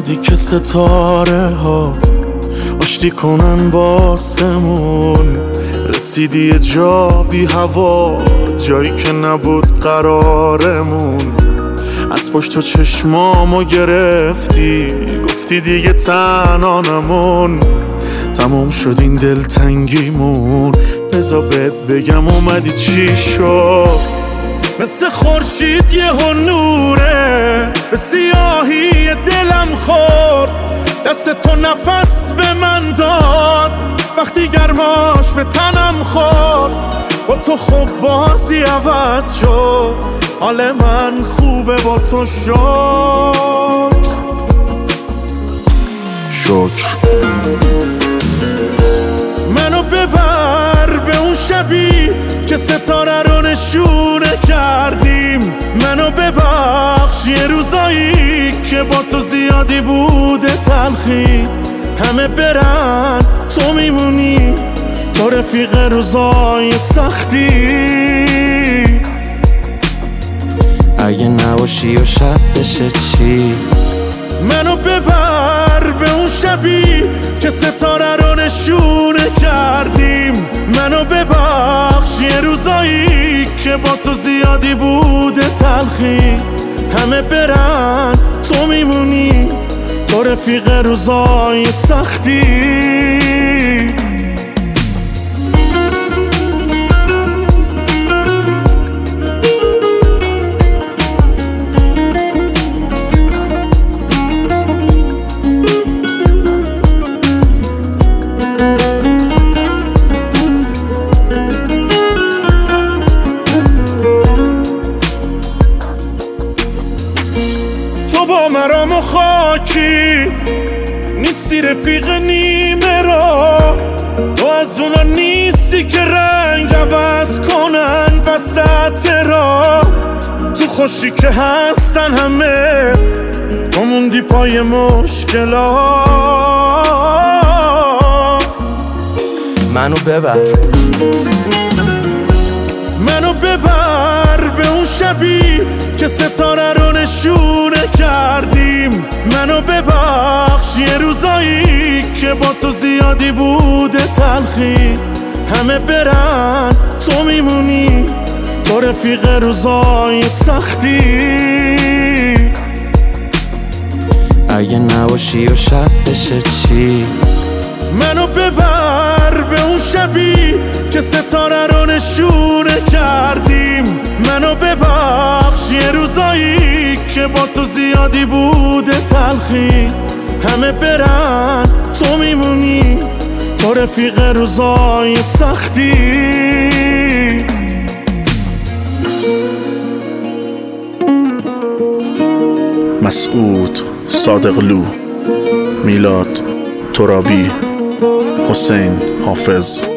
اومدی که ستاره ها آشتی کنن باسمون. رسیدی یه جا بی هوا، جایی که نبود قرارمون. از پشت تو چشمامو گرفتی، گفتی دیگه تنها نمون. تمام شد این دلتنگیمون، بذار بهت بگم اومدی چی شد. مثل خورشید یه نوره به سیاهی دلم خورد. دست تو نفس به من داد وقتی گرماش به تنم خورد. با تو خوب بازی عوض شد، حال من خوبه با تو شکر. منو ببر به اون شبی که ستاره رو نشونه کردیم. منو ببخش یه روزایی که با تو زیادی بوده تلخی. همه برن تو میمونی، تو رفیق روزای سختی. اگه نباشی و شب بشه چی؟ منو ببر به اون شبی که ستاره رو نشونه کردیم. منو ببخش یه روزایی که با تو زیادی بوده تلخی. همه برن تو میمونی، تو رفیق روزای سختی. تو با مرام و خاکی نیستی، رفیق نیمه را. تو از اونا نیستی که رنگ عوض کنن وسط را. تو خوشی که هستن همه، تو موندی پای مشکلات. منو ببر به اون شبی که ستاره رو نشونه کردیم. منو ببخش یه روزایی که با تو زیادی بوده تلخی. همه برن تو میمونی، تو رفیق روزای سختی. اگه نباشی و شب بشه چی؟ منو ببر به اون شبی که ستاره رو نشونه کردیم. منو ببخش یه روزایی که با تو زیادی بوده تلخی. همه برن تو میمونی، تو رفیق روزای سختی. مسعود صادقلو، میلاد ترابی، حسین حافظ.